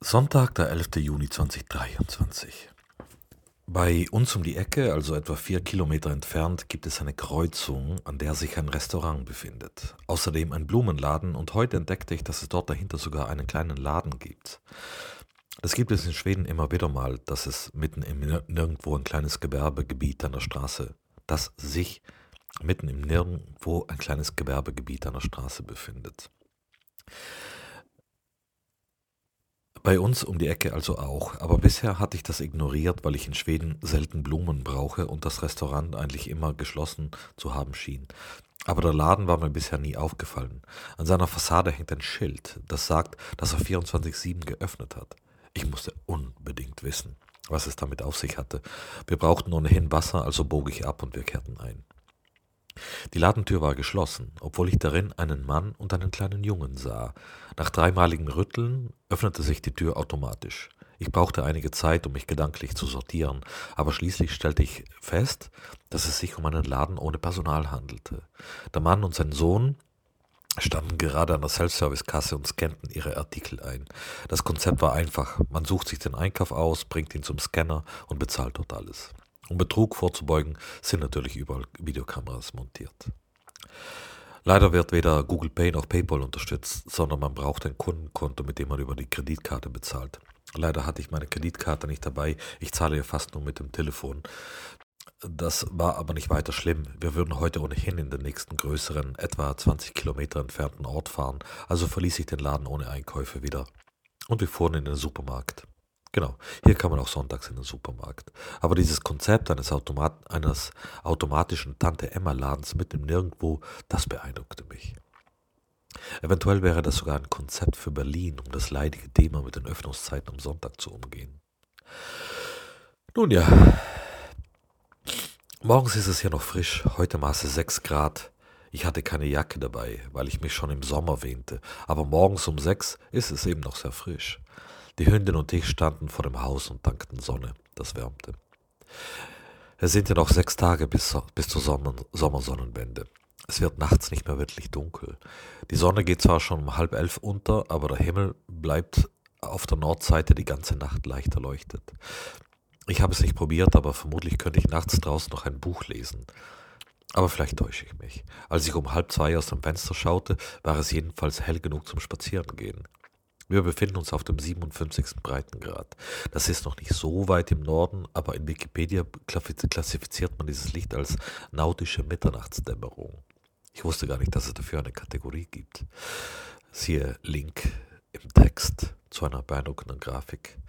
Sonntag, der 11. Juni 2023. Bei uns um die Ecke, also etwa 4 Kilometer entfernt, gibt es eine Kreuzung, an der sich ein Restaurant befindet. Außerdem ein Blumenladen und heute entdeckte ich, dass es dort dahinter sogar einen kleinen Laden gibt. Das gibt es in Schweden immer wieder mal, dass es mitten im Nirgendwo ein kleines Gewerbegebiet an der Straße, dass sich mitten im Nirgendwo ein kleines Gewerbegebiet an der Straße befindet. Bei uns um die Ecke also auch, aber bisher hatte ich das ignoriert, weil ich in Schweden selten Blumen brauche und das Restaurant eigentlich immer geschlossen zu haben schien. Aber der Laden war mir bisher nie aufgefallen. An seiner Fassade hängt ein Schild, das sagt, dass er 24/7 geöffnet hat. Ich musste unbedingt wissen, was es damit auf sich hatte. Wir brauchten ohnehin Wasser, also bog ich ab und wir kehrten ein. Die Ladentür war geschlossen, obwohl ich darin einen Mann und einen kleinen Jungen sah. Nach dreimaligem Rütteln öffnete sich die Tür automatisch. Ich brauchte einige Zeit, um mich gedanklich zu sortieren, aber schließlich stellte ich fest, dass es sich um einen Laden ohne Personal handelte. Der Mann und sein Sohn standen gerade an der Self-Service-Kasse und scannten ihre Artikel ein. Das Konzept war einfach. Man sucht sich den Einkauf aus, bringt ihn zum Scanner und bezahlt dort alles. Um Betrug vorzubeugen, sind natürlich überall Videokameras montiert. Leider wird weder Google Pay noch PayPal unterstützt, sondern man braucht ein Kundenkonto, mit dem man über die Kreditkarte bezahlt. Leider hatte ich meine Kreditkarte nicht dabei, ich zahle ja fast nur mit dem Telefon. Das war aber nicht weiter schlimm. Wir würden heute ohnehin in den nächsten größeren, etwa 20 Kilometer entfernten Ort fahren, also verließ ich den Laden ohne Einkäufe wieder. Und wir fuhren in den Supermarkt. Genau, hier kann man auch sonntags in den Supermarkt. Aber dieses Konzept eines automatischen Tante-Emma-Ladens mitten im Nirgendwo, das beeindruckte mich. Eventuell wäre das sogar ein Konzept für Berlin, um das leidige Thema mit den Öffnungszeiten am Sonntag zu umgehen. Nun ja, morgens ist es hier noch frisch, heute Maße 6 Grad. Ich hatte keine Jacke dabei, weil ich mich schon im Sommer wähnte, aber morgens um 6 ist es eben noch sehr frisch. Die Hündin und ich standen vor dem Haus und dankten Sonne, das wärmte. Es sind ja noch 6 Tage bis zur Sommersonnenwende. Es wird nachts nicht mehr wirklich dunkel. Die Sonne geht zwar schon um 10:30 unter, aber der Himmel bleibt auf der Nordseite die ganze Nacht leicht erleuchtet. Ich habe es nicht probiert, aber vermutlich könnte ich nachts draußen noch ein Buch lesen. Aber vielleicht täusche ich mich. Als ich um 1:30 aus dem Fenster schaute, war es jedenfalls hell genug zum Spazierengehen. Wir befinden uns auf dem 57. Breitengrad. Das ist noch nicht so weit im Norden, aber in Wikipedia klassifiziert man dieses Licht als nautische Mitternachtsdämmerung. Ich wusste gar nicht, dass es dafür eine Kategorie gibt. Siehe Link im Text zu einer beeindruckenden Grafik.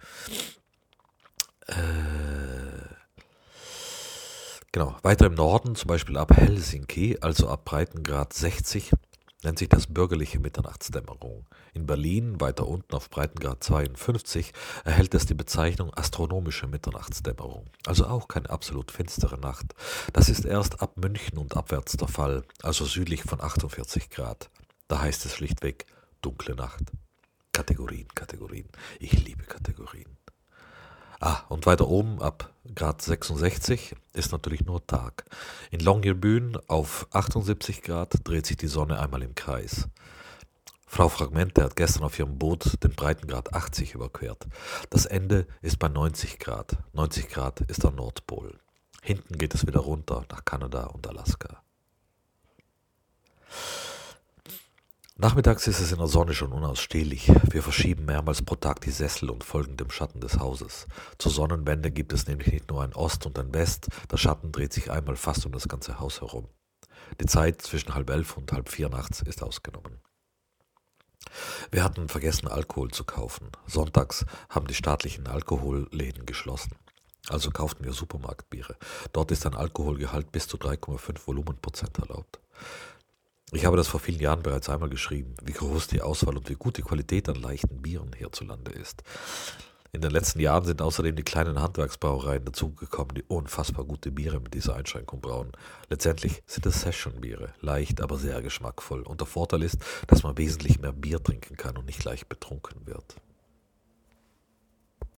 Genau, weiter im Norden, zum Beispiel ab Helsinki, also ab Breitengrad 60, nennt sich das bürgerliche Mitternachtsdämmerung. In Berlin, weiter unten auf Breitengrad 52, erhält es die Bezeichnung astronomische Mitternachtsdämmerung. Also auch keine absolut finstere Nacht. Das ist erst ab München und abwärts der Fall, also südlich von 48 Grad. Da heißt es schlichtweg dunkle Nacht. Kategorien. Ich liebe Kategorien. Und weiter oben, ab Grad 66, ist natürlich nur Tag. In Longyearbyen auf 78 Grad dreht sich die Sonne einmal im Kreis. Frau Fragmente hat gestern auf ihrem Boot den Breitengrad 80 überquert. Das Ende ist bei 90 Grad. 90 Grad ist der Nordpol. Hinten geht es wieder runter nach Kanada und Alaska. Nachmittags ist es in der Sonne schon unausstehlich. Wir verschieben mehrmals pro Tag die Sessel und folgen dem Schatten des Hauses. Zur Sonnenwende gibt es nämlich nicht nur ein Ost und ein West, der Schatten dreht sich einmal fast um das ganze Haus herum. Die Zeit zwischen 3:30 und 3:30 nachts ist ausgenommen. Wir hatten vergessen, Alkohol zu kaufen. Sonntags haben die staatlichen Alkoholläden geschlossen. Also kauften wir Supermarktbiere. Dort ist ein Alkoholgehalt bis zu 3,5 Volumenprozent erlaubt. Ich habe das vor vielen Jahren bereits einmal geschrieben, wie groß die Auswahl und wie gut die Qualität an leichten Bieren hierzulande ist. In den letzten Jahren sind außerdem die kleinen Handwerksbrauereien dazugekommen, die unfassbar gute Biere mit dieser Einschränkung brauen. Letztendlich sind es Session-Biere, leicht, aber sehr geschmackvoll. Und der Vorteil ist, dass man wesentlich mehr Bier trinken kann und nicht leicht betrunken wird.